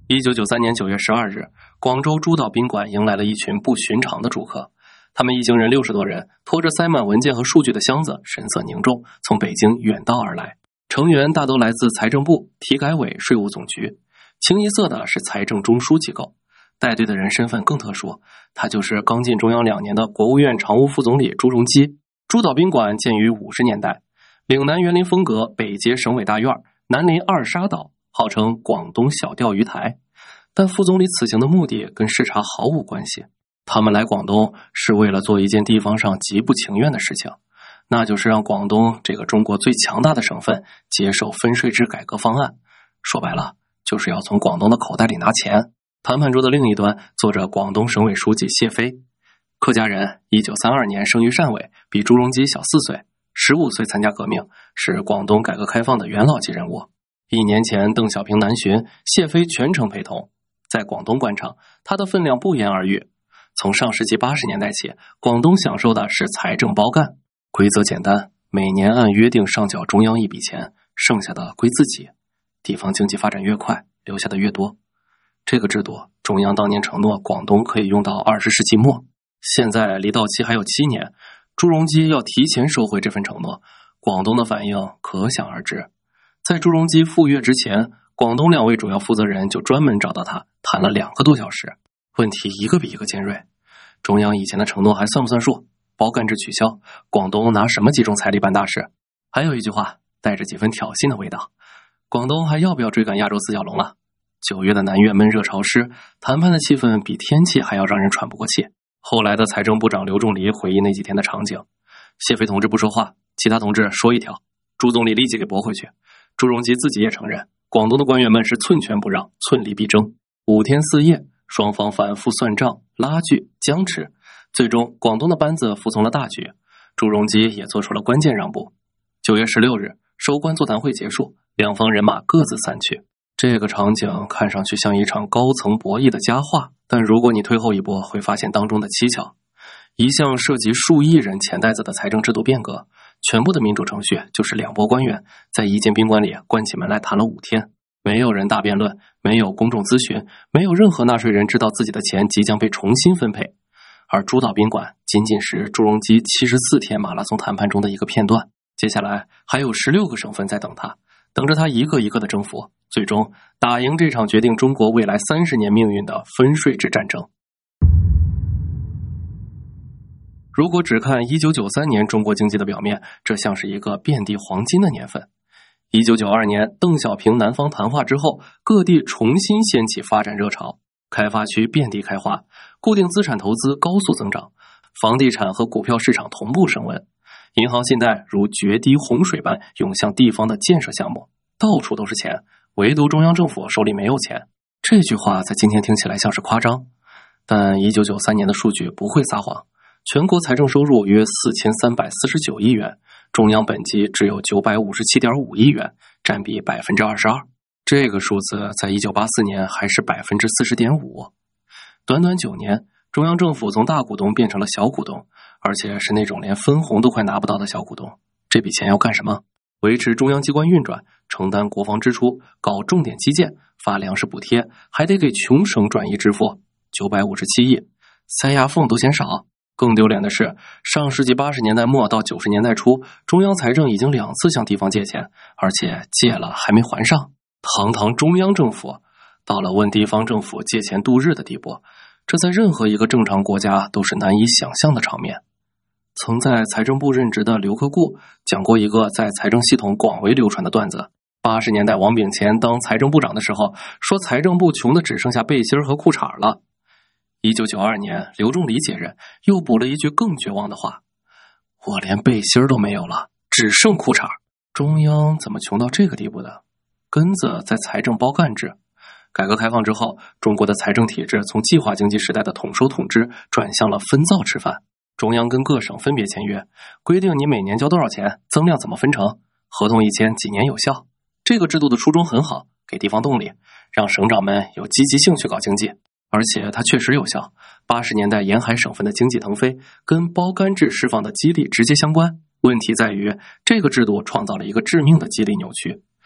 1993年9月12日，广州珠岛宾馆迎来了一群不寻常的住客。他们一行人60多人，拖着塞满文件和数据的箱子，神色凝重，从北京远道而来。成员大都来自财政部、体改委、税务总局，清一色的是财政中枢机构。带队的人身份更特殊，他就是刚进中央2年的国务院常务副总理朱镕基。珠岛宾馆建于50年代，岭南园林风格，北接省委大院，南临二沙岛，号称广东小钓鱼台。但副总理此行的目的跟视察毫无关系，他们来广东是为了做一件地方上极不情愿的事情，那就是让广东这个中国最强大的省份接受分税制改革方案。说白了，就是要从广东的口袋里拿钱。谈判桌的另一端坐着广东省委书记谢飞，客家人，1932年生于汕尾，比朱镕基小4岁，15岁参加革命，是广东改革开放的元老级人物。1年前邓小平南巡，谢飞全程陪同。在广东官场，他的分量不言而喻。从上世纪80年代起，广东享受的是财政包干，规则简单，每年按约定上缴中央一笔钱，剩下的归自己。地方经济发展越快，留下的越多。这个制度，中央当年承诺广东可以用到20世纪末，现在离到期还有7年，朱镕基要提前收回这份承诺，广东的反应可想而知。在朱镕基赴粤之前，广东2位主要负责人就专门找到他，谈了2个多小时，问题一个比一个尖锐。中央以前的承诺还算不算数？包干制取消，广东拿什么集中财力办大事？还有一句话带着几分挑衅的味道，广东还要不要追赶亚洲4小龙了？9月的南粤闷热潮湿，谈判的气氛比天气还要让人喘不过气。后来的财政部长刘仲藜回忆那几天的场景，谢飞同志不说话，其他同志说一条，朱总理立即给驳回去。朱镕基自己也承认，广东的官员们是寸权不让，寸力必争。5天4夜，双方反复算账、拉锯、僵持，最终广东的班子服从了大局，朱镕基也做出了关键让步。9月16日，收官座谈会结束，两方人马各自散去。这个场景看上去像一场高层博弈的佳话，但如果你退后一步，会发现当中的蹊跷。一项涉及数亿人钱袋子的财政制度变革，全部的民主程序就是2拨官员在一间宾馆里关起门来谈了5天，没有人大辩论，没有公众咨询，没有任何纳税人知道自己的钱即将被重新分配。而珠岛宾馆仅仅是朱镕基74天马拉松谈判中的一个片段，接下来还有16个省份在等他，等着他一个一个的征服，最终打赢这场决定中国未来30年命运的分税制战争。如果只看1993年中国经济的表面，这像是一个遍地黄金的年份。1992年邓小平南方谈话之后，各地重新掀起发展热潮，开发区遍地开花，固定资产投资高速增长，房地产和股票市场同步升温，银行信贷如决堤洪水般涌向地方的建设项目，到处都是钱，唯独中央政府手里没有钱。这句话在今天听起来像是夸张，但1993年的数据不会撒谎。全国财政收入约4349亿元，中央本级只有957.5亿元，占比22%。这个数字在1984年还是40.5%。短短9年，中央政府从大股东变成了小股东，而且是那种连分红都快拿不到的小股东。这笔钱要干什么？维持中央机关运转，承担国防支出，搞重点基建，发粮食补贴，还得给穷省转移支付，957亿，塞牙缝都嫌少。更丢脸的是，上世纪80年代末到90年代初，中央财政已经2次向地方借钱，而且借了还没还上。堂堂中央政府，到了问地方政府借钱度日的地步，这在任何一个正常国家都是难以想象的场面。曾在财政部任职的刘克固讲过一个在财政系统广为流传的段子。80年代王炳乾当财政部长的时候，说财政部穷的只剩下背心和裤衩了。1992年刘仲藜接任，又补了一句更绝望的话，我连背心都没有了，只剩裤衩。中央怎么穷到这个地步的？根子在财政包干制。改革开放之后，中国的财政体制从计划经济时代的统收统支转向了分灶吃饭。中央跟各省分别签约，规定你每年交多少钱，增量怎么分成，合同一签几年有效。这个制度的初衷很好，给地方动力，让省长们有积极性去搞经济。而且它确实有效，80年代沿海省份的经济腾飞跟包干制释放的激励直接相关。问题在于，这个制度创造了一个致命的激励扭曲。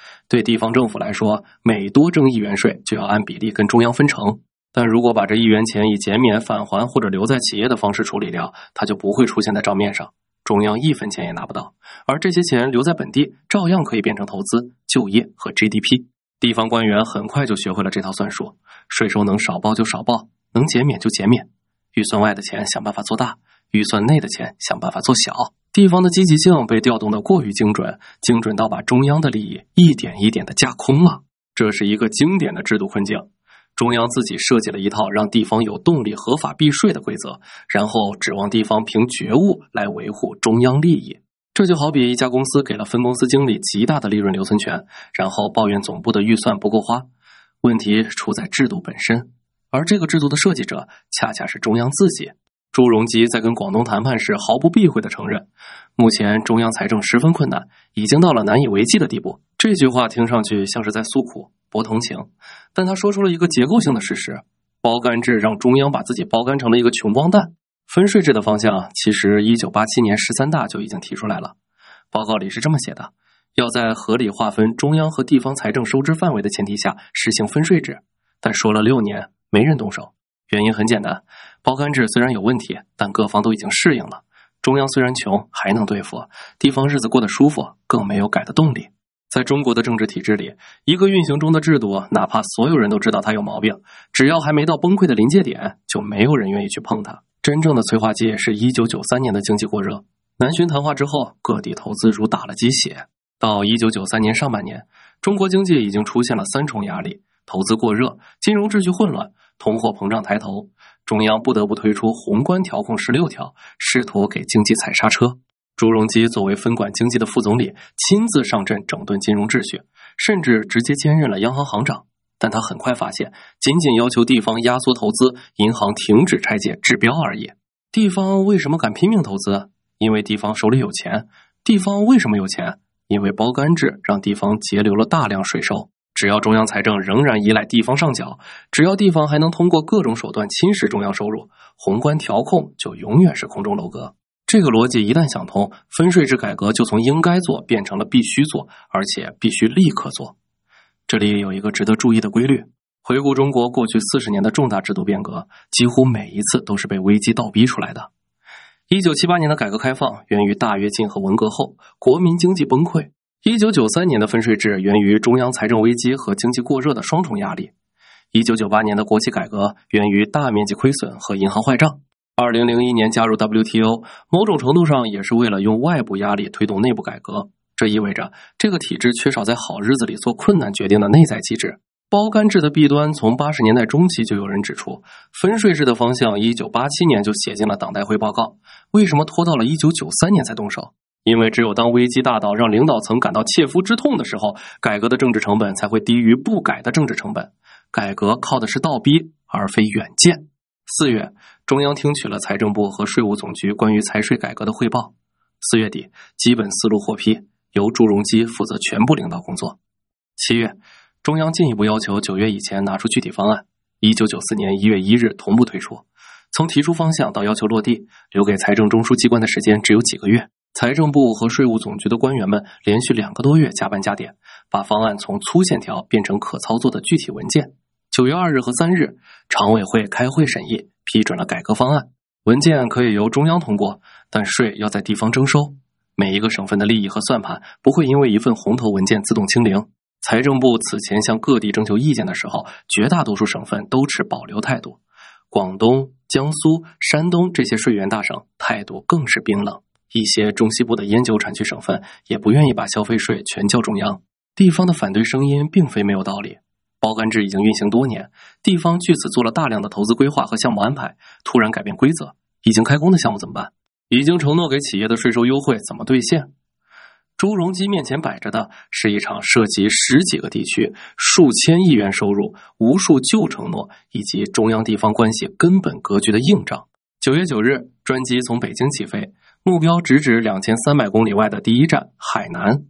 对地方政府来说，每多征1元税就要按比例跟中央分成。但如果把这1元钱以减免、返还或者留在企业的方式处理掉，它就不会出现在账面上，中央1分钱也拿不到。而这些钱留在本地，照样可以变成投资、就业和 GDP。地方官员很快就学会了这套算术，税收能少报就少报，能减免就减免，预算外的钱想办法做大，预算内的钱想办法做小。地方的积极性被调动得过于精准，精准到把中央的利益一点一点的架空了。这是一个经典的制度困境。中央自己设计了一套让地方有动力合法避税的规则，然后指望地方凭觉悟来维护中央利益。这就好比一家公司给了分公司经理极大的利润留存权，然后抱怨总部的预算不够花。问题出在制度本身，而这个制度的设计者恰恰是中央自己。朱镕基在跟广东谈判时毫不避讳地承认，目前中央财政十分困难，已经到了难以为继的地步。这句话听上去像是在诉苦、博同情，但他说出了一个结构性的事实：包干制让中央把自己包干成了一个穷光蛋。分税制的方向其实1987年13大就已经提出来了，报告里是这么写的：要在合理划分中央和地方财政收支范围的前提下实行分税制，但说了6年没人动手。原因很简单，包干制虽然有问题，但各方都已经适应了。中央虽然穷还能对付，地方日子过得舒服，更没有改的动力。在中国的政治体制里，一个运行中的制度，哪怕所有人都知道它有毛病，只要还没到崩溃的临界点，就没有人愿意去碰它。真正的催化剂是1993年的经济过热。南巡谈话之后，各地投资如打了鸡血。到1993年上半年，中国经济已经出现了3重压力：投资过热、金融秩序混乱、通货膨胀抬头。中央不得不推出宏观调控16条，试图给经济踩刹车。朱镕基作为分管经济的副总理，亲自上阵整顿金融秩序，甚至直接兼任了央行行长。但他很快发现，仅仅要求地方压缩投资，银行停止拆借治标而已。地方为什么敢拼命投资？因为地方手里有钱。地方为什么有钱？因为包干制让地方节流了大量税收。只要中央财政仍然依赖地方上缴，只要地方还能通过各种手段侵蚀中央收入，宏观调控就永远是空中楼阁。这个逻辑一旦想通，分税制改革就从应该做变成了必须做，而且必须立刻做。这里有一个值得注意的规律：回顾中国过去40年的重大制度变革，几乎每一次都是被危机倒逼出来的。1978年的改革开放源于大跃进和文革后国民经济崩溃。1993年的分税制源于中央财政危机和经济过热的双重压力。1998年的国企改革源于大面积亏损和银行坏账。2001年加入 WTO， 某种程度上也是为了用外部压力推动内部改革。这意味着这个体制缺少在好日子里做困难决定的内在机制。包干制的弊端从80年代中期就有人指出，分税制的方向1987年就写进了党代会报告，为什么拖到了1993年才动手？因为只有当危机大到让领导层感到切肤之痛的时候，改革的政治成本才会低于不改的政治成本。改革靠的是倒逼，而非远见。4月，中央听取了财政部和税务总局关于财税改革的汇报。4月底，基本思路获批，由朱镕基负责全部领导工作。7月，中央进一步要求9月以前拿出具体方案，1994年1月1日同步推出。从提出方向到要求落地，留给财政中枢机关的时间只有几个月。财政部和税务总局的官员们连续2个多月加班加点，把方案从粗线条变成可操作的具体文件。9月2日和3日，常委会开会审议，批准了改革方案。文件可以由中央通过，但税要在地方征收。每一个省份的利益和算盘不会因为一份红头文件自动清零。财政部此前向各地征求意见的时候，绝大多数省份都持保留态度。广东、江苏、山东这些税源大省态度更是冰冷。一些中西部的烟酒产区省份也不愿意把消费税全交中央。地方的反对声音并非没有道理。包干制已经运行多年，地方据此做了大量的投资规划和项目安排，突然改变规则，已经开工的项目怎么办？已经承诺给企业的税收优惠怎么兑现？朱镕基面前摆着的是一场涉及10几个地区、数千亿元收入、无数旧承诺以及中央地方关系根本格局的硬仗。9月9日，专机从北京起飞，目标直指2300公里外的第一站海南。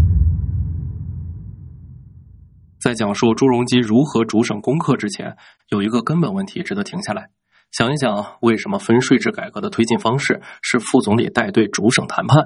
在讲述朱镕基如何逐省攻克之前，有一个根本问题值得停下来想一想，为什么分税制改革的推进方式是副总理带队逐省谈判？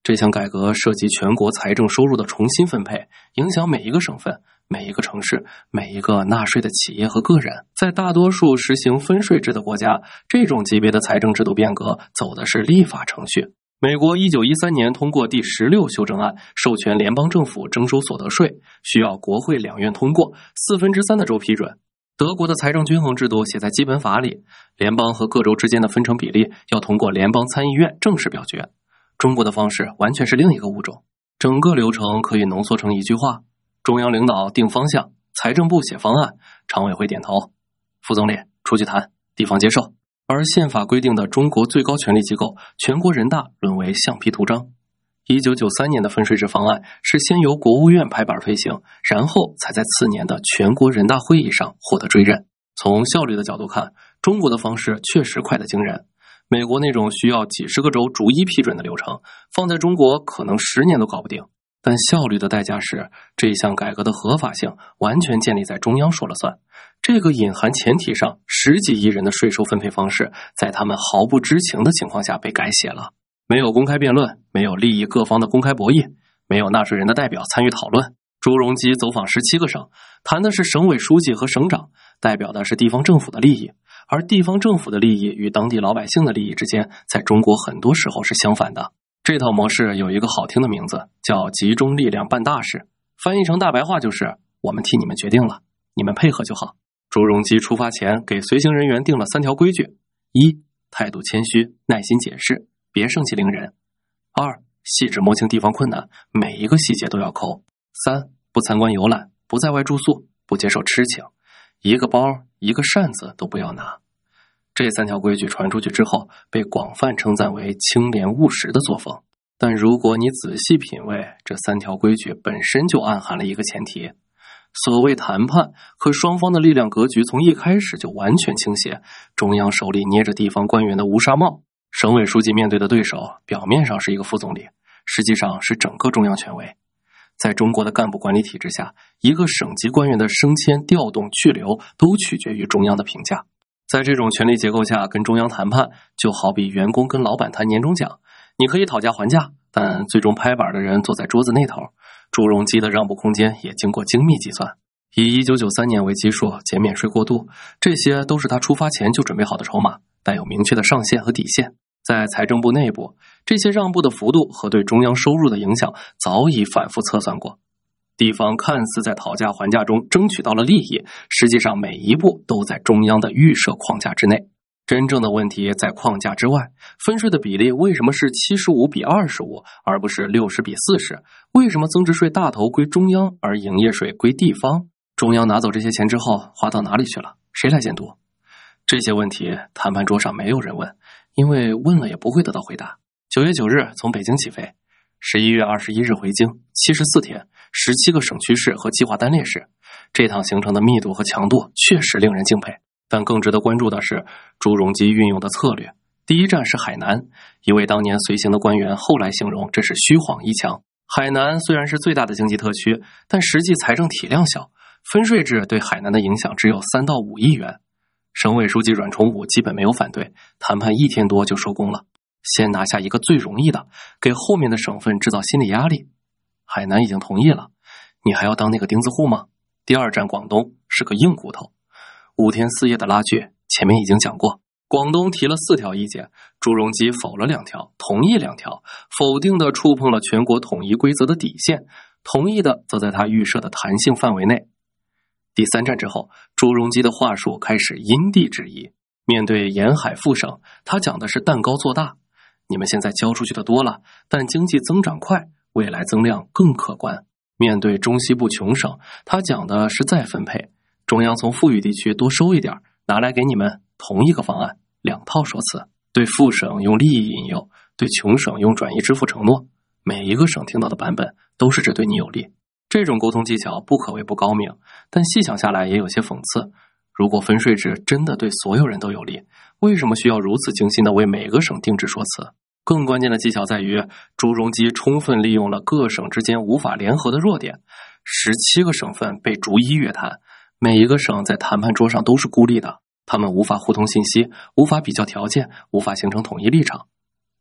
这项改革涉及全国财政收入的重新分配，影响每一个省份、每一个城市、每一个纳税的企业和个人。在大多数实行分税制的国家，这种级别的财政制度变革走的是立法程序。美国1913年通过第16修正案，授权联邦政府征收所得税，需要国会两院通过，3/4的州批准。德国的财政均衡制度写在基本法里，联邦和各州之间的分成比例要通过联邦参议院正式表决。中国的方式完全是另一个物种，整个流程可以浓缩成一句话：中央领导定方向，财政部写方案，常委会点头，副总理出去谈，地方接受。而宪法规定的中国最高权力机构全国人大沦为橡皮图章。1993年的分税制方案是先由国务院拍板推行，然后才在次年的全国人大会议上获得追认。从效率的角度看，中国的方式确实快得惊人。美国那种需要几十个州逐一批准的流程，放在中国可能10年都搞不定。但效率的代价是，这项改革的合法性完全建立在中央说了算。这个隐含前提上10几亿人的税收分配方式，在他们毫不知情的情况下被改写了。没有公开辩论，没有利益各方的公开博弈，没有纳税人的代表参与讨论。朱镕基走访17个省，谈的是省委书记和省长，代表的是地方政府的利益，而地方政府的利益与当地老百姓的利益之间，在中国很多时候是相反的。这套模式有一个好听的名字，叫集中力量办大事，翻译成大白话就是我们替你们决定了，你们配合就好。朱镕基出发前给随行人员定了3条规矩：1. 态度谦虚，耐心解释，别盛气凌人； 2. 细致摸清地方困难，每一个细节都要抠； 3. 不参观游览，不在外住宿，不接受吃请，一个包一个扇子都不要拿。这3条规矩传出去之后，被广泛称赞为清廉务实的作风。但如果你仔细品味，这3条规矩本身就暗含了一个前提：所谓谈判，和双方的力量格局从一开始就完全倾斜，中央手里捏着地方官员的乌纱帽，省委书记面对的对手表面上是一个副总理，实际上是整个中央权威。在中国的干部管理体制下，一个省级官员的升迁、调动、去留都取决于中央的评价。在这种权力结构下，跟中央谈判就好比员工跟老板谈年终奖，你可以讨价还价，但最终拍板的人坐在桌子那头。朱镕基的让步空间也经过精密计算，以1993年为基数，减免税过渡，这些都是他出发前就准备好的筹码，带有明确的上限和底线。在财政部内部，这些让步的幅度和对中央收入的影响早已反复测算过。地方看似在讨价还价中争取到了利益，实际上每一步都在中央的预设框架之内。真正的问题在框架之外，分税的比例为什么是75比25，而不是60比40？为什么增值税大头归中央，而营业税归地方？中央拿走这些钱之后，花到哪里去了？谁来监督？这些问题谈判桌上没有人问，因为问了也不会得到回答。9月9日从北京起飞，11月21日回京，74天，17个省区市和计划单列市。这趟行程的密度和强度确实令人敬佩，但更值得关注的是朱镕基运用的策略。第一站是海南，一位当年随行的官员后来形容这是虚晃一枪。海南虽然是最大的经济特区，但实际财政体量小，分税制对海南的影响只有3到5亿元。省委书记阮崇武基本没有反对，谈判1天多就收工了。先拿下一个最容易的，给后面的省份制造心理压力。海南已经同意了，你还要当那个钉子户吗？第二站广东是个硬骨头，5天4夜的拉锯，前面已经讲过。广东提了4条意见，朱镕基否了2条，同意2条，否定的触碰了全国统一规则的底线，同意的则在他预设的弹性范围内。第3站之后，朱镕基的话术开始因地制宜。面对沿海副省，他讲的是蛋糕做大，你们现在交出去的多了，但经济增长快，未来增量更可观。面对中西部穷省，他讲的是再分配，中央从富裕地区多收一点，拿来给你们，同一个方案，2套说辞。对富省用利益引诱，对穷省用转移支付承诺，每一个省听到的版本都是只对你有利。这种沟通技巧不可谓不高明，但细想下来也有些讽刺。如果分税制真的对所有人都有利，为什么需要如此精心的为每个省定制说辞？更关键的技巧在于，朱镕基充分利用了各省之间无法联合的弱点。17个省份被逐一约谈，每一个省在谈判桌上都是孤立的，他们无法互通信息，无法比较条件，无法形成统一立场。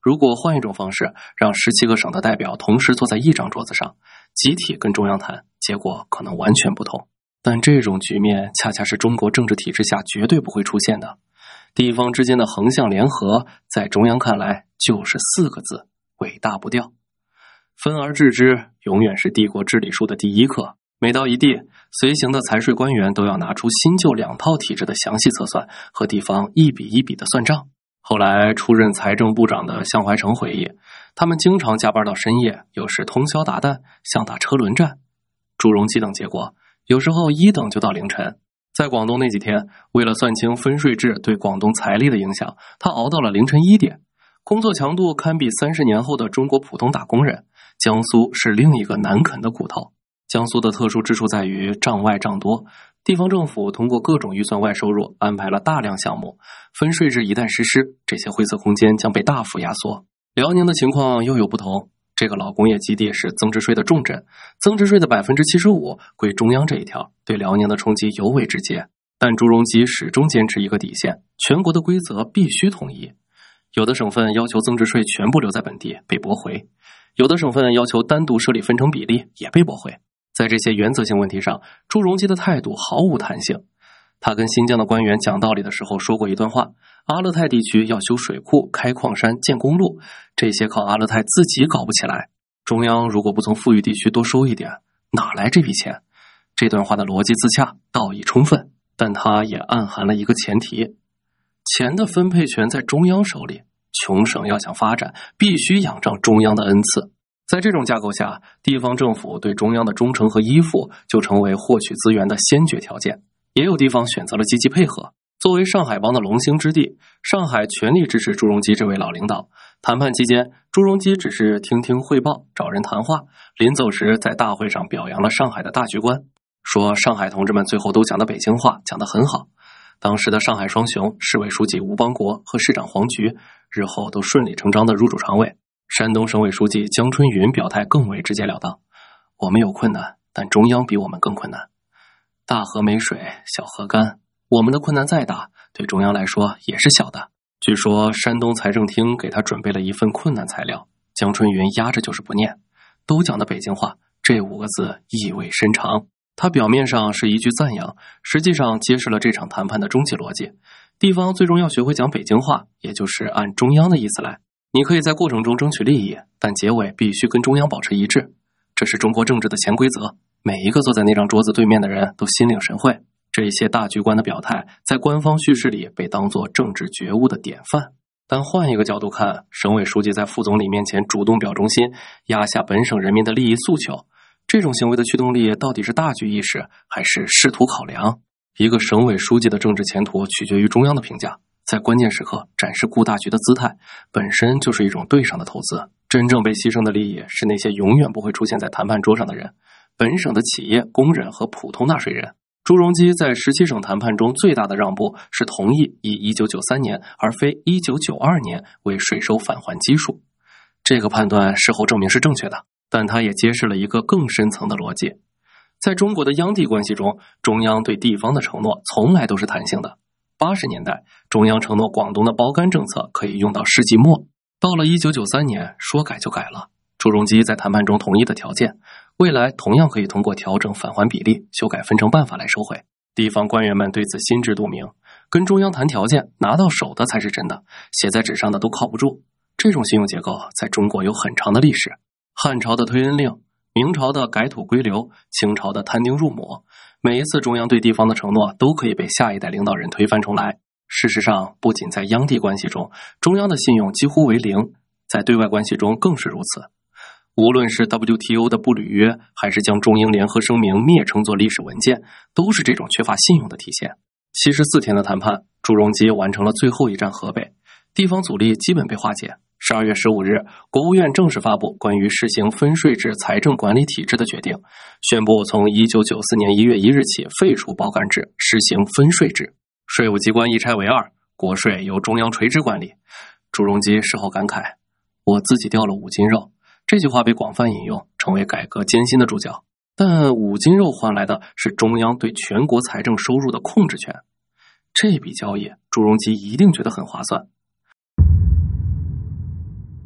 如果换一种方式，让17个省的代表同时坐在一张桌子上，集体跟中央谈，结果可能完全不同。但这种局面恰恰是中国政治体制下绝对不会出现的。地方之间的横向联合，在中央看来就是4个字：尾大不掉。分而治之，永远是帝国治理术的第一课。每到一地，随行的财税官员都要拿出新旧2套体制的详细测算，和地方一笔一笔的算账。后来出任财政部长的向怀成回忆，他们经常加班到深夜，有时通宵达旦，像打车轮战。朱镕基等结果，有时候1等就到凌晨。在广东那几天，为了算清分税制对广东财力的影响，他熬到了凌晨1点，工作强度堪比30年后的中国普通打工人。江苏是另一个难啃的骨头。江苏的特殊之处在于账外账多，地方政府通过各种预算外收入安排了大量项目，分税制一旦实施，这些灰色空间将被大幅压缩。辽宁的情况又有不同，这个老工业基地是增值税的重镇，增值税的 75% 归中央这一条，对辽宁的冲击尤为直接。但朱镕基始终坚持一个底线，全国的规则必须统一。有的省份要求增值税全部留在本地，被驳回；有的省份要求单独设立分成比例，也被驳回。在这些原则性问题上，朱镕基的态度毫无弹性。他跟新疆的官员讲道理的时候说过一段话：阿勒泰地区要修水库、开矿山、建公路，这些靠阿勒泰自己搞不起来。中央如果不从富裕地区多收一点，哪来这笔钱？这段话的逻辑自洽，道义充分，但它也暗含了一个前提：钱的分配权在中央手里，穷省要想发展，必须仰仗中央的恩赐。在这种架构下，地方政府对中央的忠诚和依附就成为获取资源的先决条件。也有地方选择了积极配合。作为上海帮的龙兴之地，上海全力支持朱镕基这位老领导。谈判期间，朱镕基只是听听汇报，找人谈话，临走时在大会上表扬了上海的大局观，说上海同志们最后都讲的北京话，讲得很好。当时的上海双雄市委书记吴邦国和市长黄菊日后都顺理成章地入主常委。山东省委书记江春云表态更为直截了当：我们有困难，但中央比我们更困难。大河没水，小河干，我们的困难再大，对中央来说也是小的。据说山东财政厅给他准备了一份困难材料，江春云压着就是不念。都讲的北京话，这5个字意味深长。他表面上是一句赞扬，实际上揭示了这场谈判的终极逻辑：地方最终要学会讲北京话，也就是按中央的意思来。你可以在过程中争取利益，但结尾必须跟中央保持一致，这是中国政治的潜规则。每一个坐在那张桌子对面的人都心领神会。这些大局观的表态，在官方叙事里被当作政治觉悟的典范。但换一个角度看，省委书记在副总理面前主动表忠心，压下本省人民的利益诉求，这种行为的驱动力到底是大局意识，还是仕途考量？一个省委书记的政治前途取决于中央的评价。在关键时刻展示顾大局的姿态，本身就是一种对上的投资。真正被牺牲的利益是那些永远不会出现在谈判桌上的人，本省的企业、工人和普通纳税人。朱镕基在17省谈判中最大的让步是同意以1993年而非1992年为税收返还基数。这个判断事后证明是正确的，但它也揭示了一个更深层的逻辑。在中国的央地关系中，中央对地方的承诺从来都是弹性的。80年代，中央承诺广东的包干政策可以用到世纪末，到了1993年，说改就改了。朱镕基在谈判中同意的条件，未来同样可以通过调整返还比例、修改分成办法来收回。地方官员们对此心知肚明，跟中央谈条件，拿到手的才是真的，写在纸上的都靠不住。这种信用结构在中国有很长的历史，汉朝的推恩令，明朝的改土归流，清朝的摊丁入亩，每一次中央对地方的承诺都可以被下一代领导人推翻重来。事实上，不仅在央地关系中，中央的信用几乎为零，在对外关系中更是如此。无论是 WTO 的不履约，还是将中英联合声明蔑称作历史文件，都是这种缺乏信用的体现。74天的谈判，朱镕基完成了最后一站河北，地方阻力基本被化解。12月15日，国务院正式发布关于实行分税制财政管理体制的决定，宣布从1994年1月1日起废除包干制，实行分税制，税务机关一拆为2，国税由中央垂直管理。朱镕基事后感慨：我自己掉了5斤肉。这句话被广泛引用，成为改革艰辛的注脚。但5斤肉换来的是中央对全国财政收入的控制权。这笔交易，朱镕基一定觉得很划算。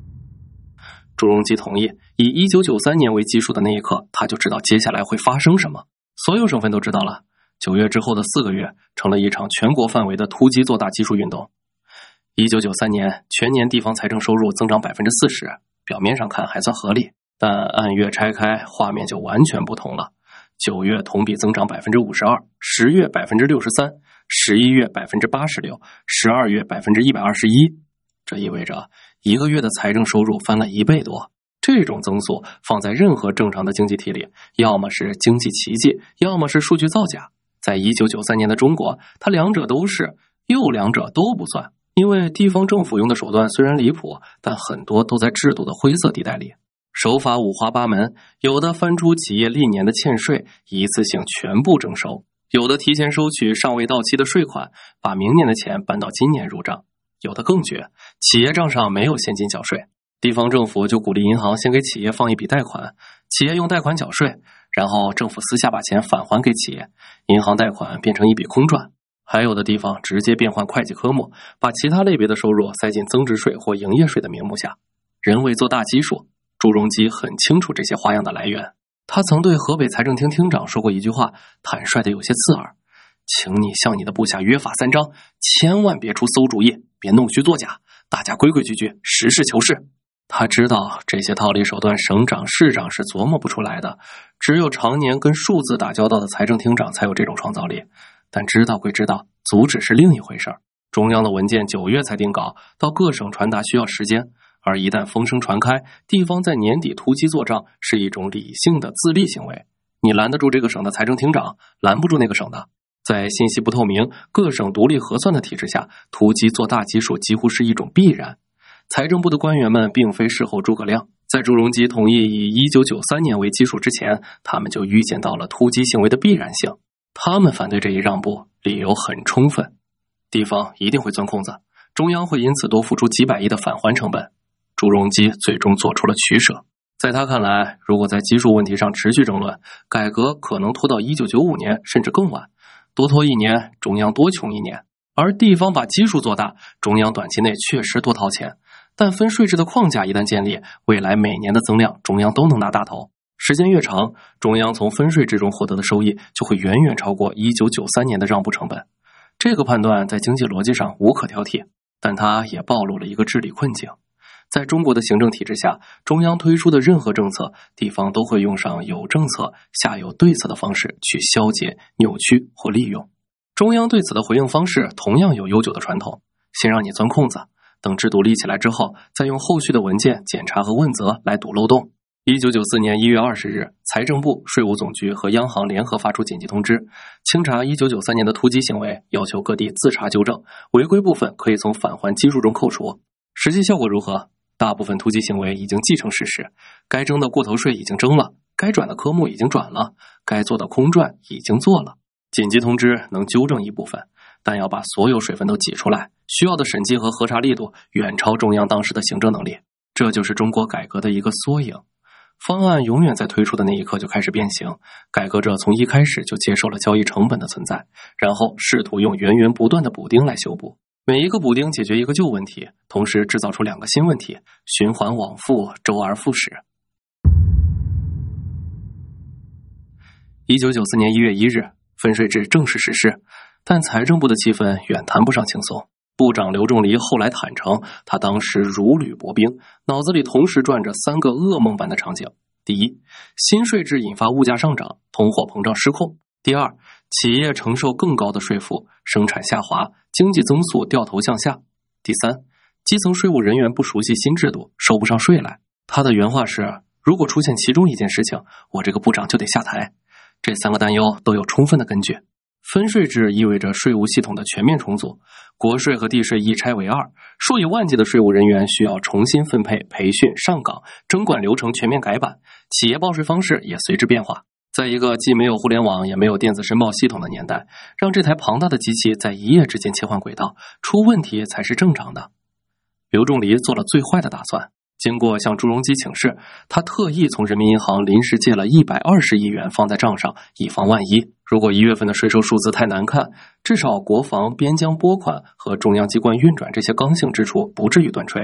朱镕基同意以1993年为基数的那一刻，他就知道接下来会发生什么。所有省份都知道了，9月之后的4个月成了一场全国范围的突击做大基数运动。1993年全年地方财政收入增长 40%， 表面上看还算合理，但按月拆开画面就完全不同了。9月同比增长 52%， 10月 63%， 11月 86%， 12月 121%。 这意味着一个月的财政收入翻了1倍多。这种增速放在任何正常的经济体里，要么是经济奇迹，要么是数据造假。在1993年的中国，它两者都是，又两者都不算。因为地方政府用的手段虽然离谱，但很多都在制度的灰色地带里，手法五花八门，有的翻出企业历年的欠税，一次性全部征收，有的提前收取尚未到期的税款，把明年的钱搬到今年入账，有的更绝，企业账上没有现金缴税，地方政府就鼓励银行先给企业放一笔贷款，企业用贷款缴税，然后政府私下把钱返还给企业，银行贷款变成一笔空赚。还有的地方直接变换会计科目，把其他类别的收入塞进增值税或营业税的名目下，人为做大基数。朱镕基很清楚这些花样的来源，他曾对河北财政厅厅长说过一句话，坦率的有些刺耳：请你向你的部下约法三章，千万别出馊主意，别弄虚作假，大家规规矩矩，实事求是。他知道这些套利手段省长市长是琢磨不出来的，只有常年跟数字打交道的财政厅长才有这种创造力。但知道归知道，阻止是另一回事。中央的文件9月才定稿，到各省传达需要时间，而一旦风声传开，地方在年底突击做账是一种理性的自立行为。你拦得住这个省的财政厅长，拦不住那个省的。在信息不透明、各省独立核算的体制下，突击做大基数几乎是一种必然。财政部的官员们并非事后诸葛亮，在朱镕基同意以1993年为基数之前，他们就预见到了突击行为的必然性。他们反对这一让步，理由很充分，地方一定会钻空子，中央会因此多付出几百亿的返还成本。朱镕基最终做出了取舍。在他看来，如果在基数问题上持续争论，改革可能拖到1995年甚至更晚，多拖1年，中央多穷1年。而地方把基数做大，中央短期内确实多掏钱，但分税制的框架一旦建立，未来每年的增量中央都能拿大头。时间越长，中央从分税制中获得的收益就会远远超过1993年的让步成本。这个判断在经济逻辑上无可挑剔，但它也暴露了一个治理困境。在中国的行政体制下，中央推出的任何政策，地方都会用上有政策下有对策的方式去消解、扭曲或利用。中央对此的回应方式同样有悠久的传统，先让你钻空子，等制度立起来之后，再用后续的文件检查和问责来堵漏洞。1994年1月20日，财政部、税务总局和央行联合发出紧急通知，清查1993年的突击行为，要求各地自查纠正，违规部分可以从返还基数中扣除。实际效果如何？大部分突击行为已经既成事实，该征的过头税已经征了，该转的科目已经转了，该做的空转已经做了。紧急通知能纠正一部分，但要把所有水分都挤出来，需要的审计和核查力度远超中央当时的行政能力。这就是中国改革的一个缩影。方案永远在推出的那一刻就开始变形，改革者从一开始就接受了交易成本的存在，然后试图用源源不断的补丁来修补。每一个补丁解决一个旧问题，同时制造出2个新问题，循环往复，周而复始。1994年1月1日，分税制正式实施，但财政部的气氛远谈不上轻松。部长刘仲藜后来坦诚，他当时如履薄冰，脑子里同时转着3个噩梦般的场景。第一，新税制引发物价上涨，通货膨胀失控。第二，企业承受更高的税负，生产下滑，经济增速掉头向下。第三，基层税务人员不熟悉新制度，收不上税来。他的原话是，如果出现其中一件事情，我这个部长就得下台。这3个担忧都有充分的根据。分税制意味着税务系统的全面重组，国税和地税一拆为2，数以万计的税务人员需要重新分配、培训、上岗，征管流程全面改版，企业报税方式也随之变化。在一个既没有互联网也没有电子申报系统的年代，让这台庞大的机器在一夜之间切换轨道，出问题才是正常的。刘仲藜做了最坏的打算，经过向朱镕基请示，他特意从人民银行临时借了120亿元放在账上，以防万一。如果1月份的税收数字太难看，至少国防、边疆拨款和中央机关运转这些刚性支出不至于断炊。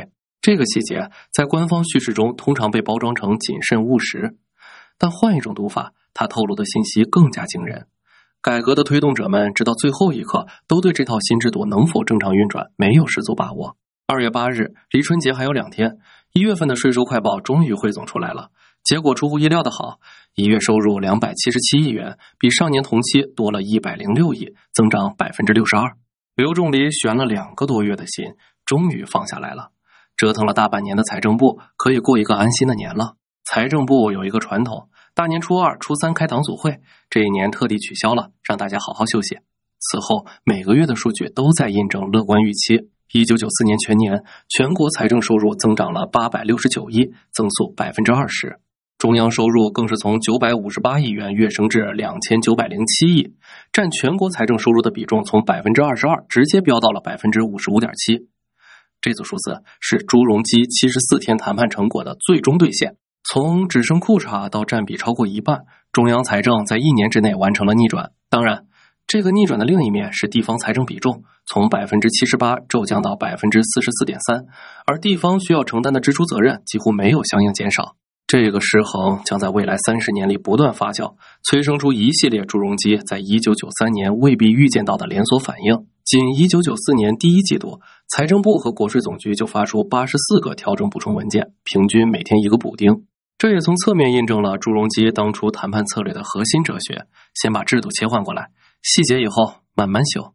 这个细节在官方叙事中通常被包装成谨慎务实，但换一种读法，它透露的信息更加惊人。改革的推动者们直到最后一刻都对这套新制度能否正常运转没有十足把握。2月8日，离春节还有2天，1月份的税收快报终于汇总出来了，结果出乎意料的好，1月收入277亿元，比上年同期多了106亿，增长62%。刘仲藜悬了2个多月的心终于放下来了，折腾了大半年的财政部可以过一个安心的年了。财政部有一个传统，大年初2、初3开党组会，这一年特地取消了，让大家好好休息。此后每个月的数据都在印证乐观预期。1994年全年，全国财政收入增长了869亿，增速20%。中央收入更是从958亿元跃升至2907亿，占全国财政收入的比重从22%直接飙到了55.7%。这组数字是朱镕基74天谈判成果的最终兑现。从只剩裤衩到占比超过一半，中央财政在1年之内完成了逆转。当然，这个逆转的另一面是地方财政比重从78%骤降到44.3%，而地方需要承担的支出责任几乎没有相应减少。这个失衡将在未来30年里不断发酵，催生出一系列朱镕基在1993年未必预见到的连锁反应。仅1994年第1季度，财政部和国税总局就发出84个调整补充文件，平均每天1个补丁。这也从侧面印证了朱镕基当初谈判策略的核心哲学：先把制度切换过来，细节以后慢慢修。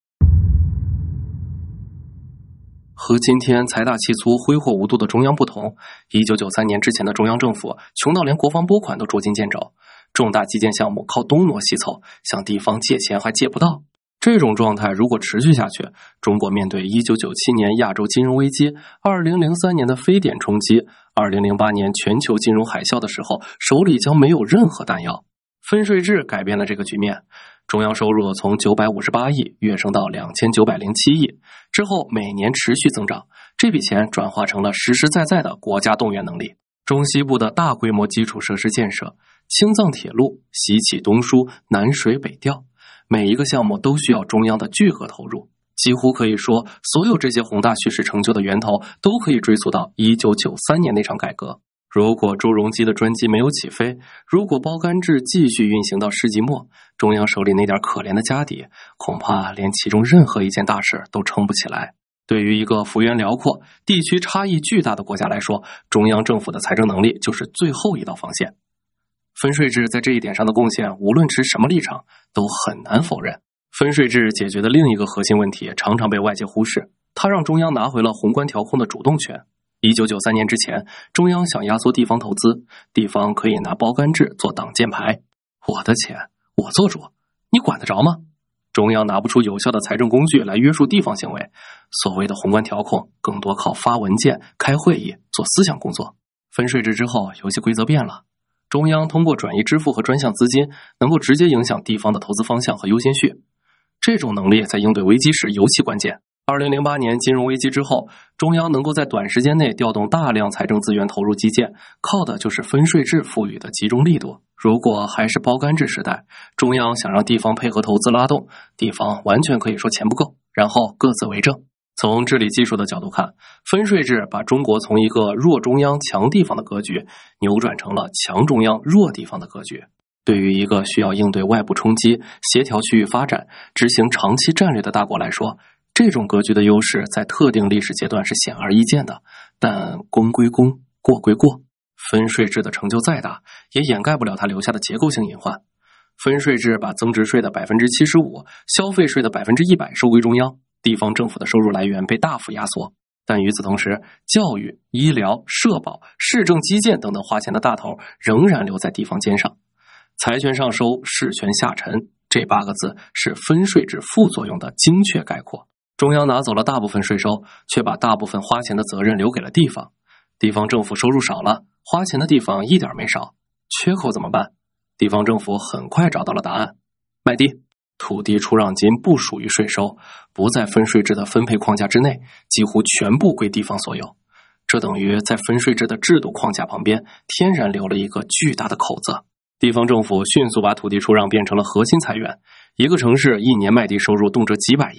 和今天财大气粗、挥霍无度的中央不同，1993年之前的中央政府穷到连国防拨款都捉襟见肘，重大基建项目靠东挪西凑，向地方借钱还借不到。这种状态如果持续下去，中国面对1997年亚洲金融危机、2003年的非典冲击、2008年全球金融海啸的时候，手里将没有任何弹药。分税制改变了这个局面，中央收入从958亿跃升到2907亿，之后每年持续增长，这笔钱转化成了实实在在的国家动员能力。中西部的大规模基础设施建设，青藏铁路、西起东输、南水北调，每一个项目都需要中央的巨额投入。几乎可以说，所有这些宏大叙事成就的源头都可以追溯到1993年那场改革。如果朱镕基的专机没有起飞，如果包干制继续运行到世纪末，中央手里那点可怜的家底，恐怕连其中任何一件大事都撑不起来。对于一个幅员辽阔、地区差异巨大的国家来说，中央政府的财政能力就是最后一道防线。分税制在这一点上的贡献，无论持什么立场，都很难否认。分税制解决的另一个核心问题，常常被外界忽视，它让中央拿回了宏观调控的主动权。1993年之前，中央想压缩地方投资，地方可以拿包干制做挡箭牌。我的钱，我做主，你管得着吗？中央拿不出有效的财政工具来约束地方行为，所谓的宏观调控更多靠发文件、开会议、做思想工作。分税制之后，游戏规则变了，中央通过转移支付和专项资金，能够直接影响地方的投资方向和优先序。这种能力在应对危机时尤其关键。2008年金融危机之后，中央能够在短时间内调动大量财政资源投入基建，靠的就是分税制赋予的集中力度。如果还是包干制时代，中央想让地方配合投资拉动，地方完全可以说钱不够，然后各自为政。从治理技术的角度看，分税制把中国从一个弱中央强地方的格局，扭转成了强中央弱地方的格局。对于一个需要应对外部冲击、协调区域发展、执行长期战略的大国来说，这种格局的优势在特定历史阶段是显而易见的，但功归功，过归过。分税制的成就再大，也掩盖不了它留下的结构性隐患。分税制把增值税的 75%、消费税的 100% 收归中央，地方政府的收入来源被大幅压缩。但与此同时，教育、医疗、社保、市政基建等等花钱的大头仍然留在地方肩上。财权上收，事权下沉，这8个字是分税制副作用的精确概括。中央拿走了大部分税收，却把大部分花钱的责任留给了地方。地方政府收入少了，花钱的地方一点没少，缺口怎么办？地方政府很快找到了答案：卖地。土地出让金不属于税收，不在分税制的分配框架之内，几乎全部归地方所有。这等于在分税制的制度框架旁边天然留了一个巨大的口子。地方政府迅速把土地出让变成了核心财源，一个城市一年卖地收入动辄几百亿，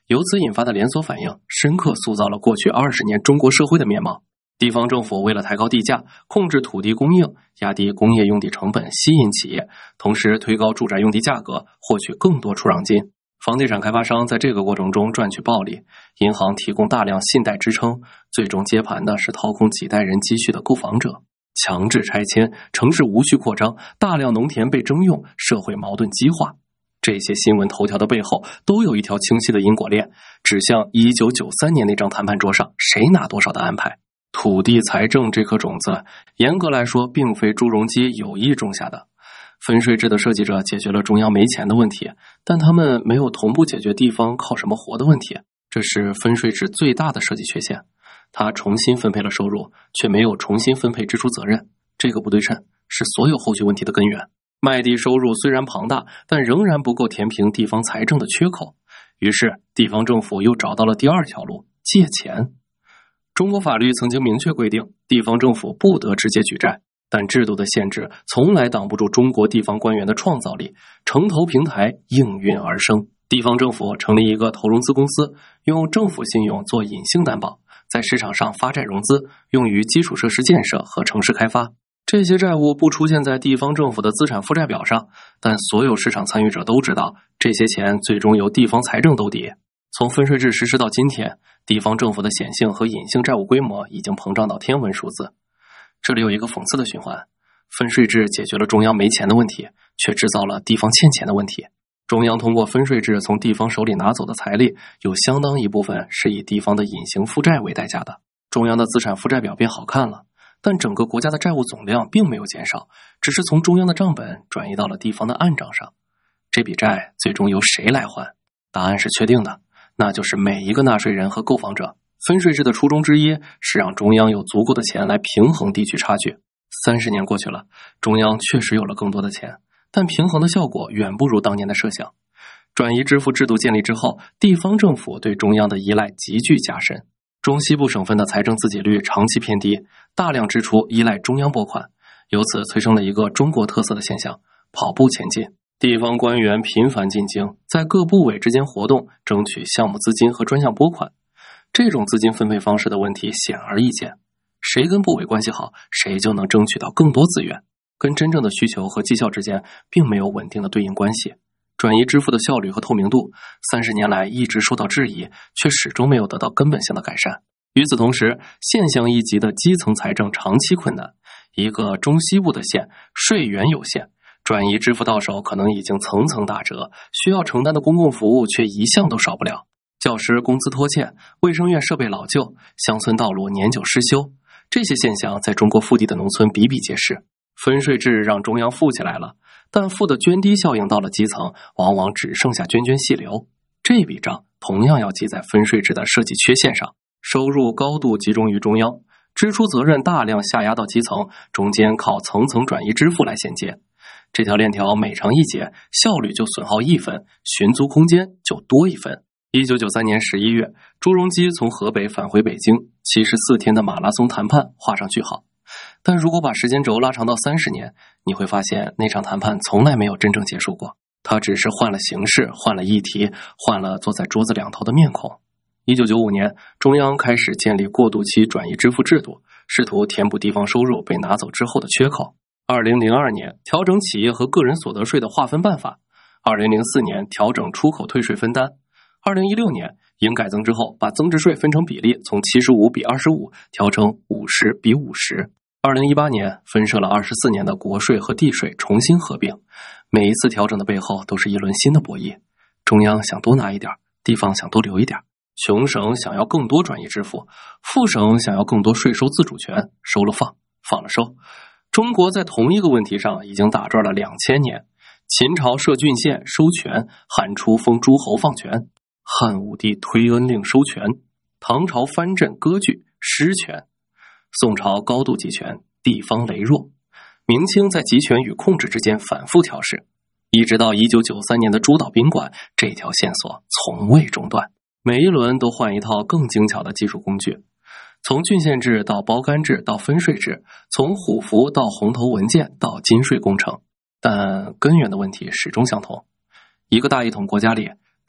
由此引发的连锁反应，深刻塑造了过去20年中国社会的面貌。地方政府为了抬高地价，控制土地供应，压低工业用地成本，吸引企业，同时推高住宅用地价格，获取更多出让金。房地产开发商在这个过程中赚取暴利，银行提供大量信贷支撑，最终接盘的是掏空几代人积蓄的购房者。强制拆迁，城市无序扩张，大量农田被征用，社会矛盾激化。这些新闻头条的背后都有一条清晰的因果链，指向1993年那张谈判桌上谁拿多少的安排。土地财政这颗种子，严格来说并非朱镕基有意种下的。分税制的设计者解决了中央没钱的问题，但他们没有同步解决地方靠什么活的问题，这是分税制最大的设计缺陷。它重新分配了收入，却没有重新分配支出责任，这个不对称是所有后续问题的根源。卖地收入虽然庞大，但仍然不够填平地方财政的缺口，于是地方政府又找到了第二条路，借钱。中国法律曾经明确规定，地方政府不得直接举债，但制度的限制从来挡不住中国地方官员的创造力，城投平台应运而生。地方政府成立一个投融资公司，用政府信用做隐性担保，在市场上发债融资，用于基础设施建设和城市开发。这些债务不出现在地方政府的资产负债表上，但所有市场参与者都知道，这些钱最终由地方财政兜底。从分税制实施到今天，地方政府的显性和隐性债务规模已经膨胀到天文数字。这里有一个讽刺的循环，分税制解决了中央没钱的问题，却制造了地方欠钱的问题。中央通过分税制从地方手里拿走的财力，有相当一部分是以地方的隐形负债为代价的。中央的资产负债表变好看了，但整个国家的债务总量并没有减少，只是从中央的账本转移到了地方的暗账上。这笔债最终由谁来还？答案是确定的，那就是每一个纳税人和购房者。分税制的初衷之一是让中央有足够的钱来平衡地区差距。30年过去了，中央确实有了更多的钱，但平衡的效果远不如当年的设想。转移支付制度建立之后，地方政府对中央的依赖急剧加深，中西部省份的财政自给率长期偏低，大量支出依赖中央拨款，由此催生了一个中国特色的现象：跑步前进。地方官员频繁进京，在各部委之间活动，争取项目资金和专项拨款。这种资金分配方式的问题显而易见，谁跟部委关系好，谁就能争取到更多资源，跟真正的需求和绩效之间并没有稳定的对应关系。转移支付的效率和透明度30年来一直受到质疑，却始终没有得到根本性的改善。与此同时，县乡一级的基层财政长期困难，一个中西部的县税源有限，转移支付到手可能已经层层打折，需要承担的公共服务却一项都少不了。教师工资拖欠，卫生院设备老旧，乡村道路年久失修，这些现象在中国腹地的农村比比皆是。分税制让中央富起来了，但富的涓滴效应到了基层，往往只剩下涓涓细流。这笔账同样要记在分税制的设计缺陷上，收入高度集中于中央，支出责任大量下压到基层，中间靠层层转移支付来衔接。这条链条每长一节，效率就损耗1分，寻租空间就多1分。1993年11月，朱镕基从河北返回北京，74天的马拉松谈判画上句号。但如果把时间轴拉长到30年，你会发现那场谈判从来没有真正结束过，它只是换了形式，换了议题，换了坐在桌子两头的面孔。1995年，中央开始建立过渡期转移支付制度，试图填补地方收入被拿走之后的缺口。2002年，调整企业和个人所得税的划分办法。2004年，调整出口退税分担。2016年，营改增之后，把增值税分成比例从75比25调成50比50。2018年，分设了24年的国税和地税重新合并。每一次调整的背后都是一轮新的博弈，中央想多拿一点，地方想多留一点。穷省想要更多转移支付，富省想要更多税收自主权，收了放，放了收。中国在同一个问题上已经打转了2000年。秦朝设郡县收权，汉初封诸侯放权，汉武帝推恩令收权，唐朝藩镇割据失权，宋朝高度集权，地方羸弱，明清在集权与控制之间反复调试，一直到1993年的诸岛宾馆，这条线索从未中断。每一轮都换一套更精巧的技术工具，从郡县制到包干制到分税制，从虎符到红头文件到金税工程，但根源的问题始终相同。一个大一统国家里，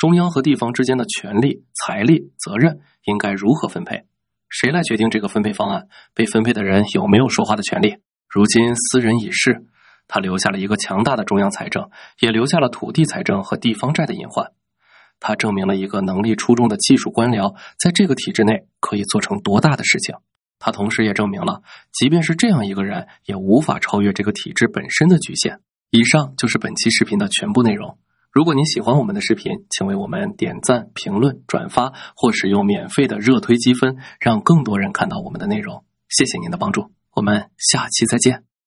中央和地方之间的权力、财力、责任应该如何分配？谁来决定这个分配方案？被分配的人有没有说话的权利？如今私人已逝，他留下了一个强大的中央财政，也留下了土地财政和地方债的隐患。他证明了一个能力出众的技术官僚在这个体制内可以做成多大的事情。他同时也证明了，即便是这样一个人，也无法超越这个体制本身的局限。以上就是本期视频的全部内容。如果您喜欢我们的视频，请为我们点赞、评论、转发，或使用免费的热推积分，让更多人看到我们的内容。谢谢您的帮助，我们下期再见。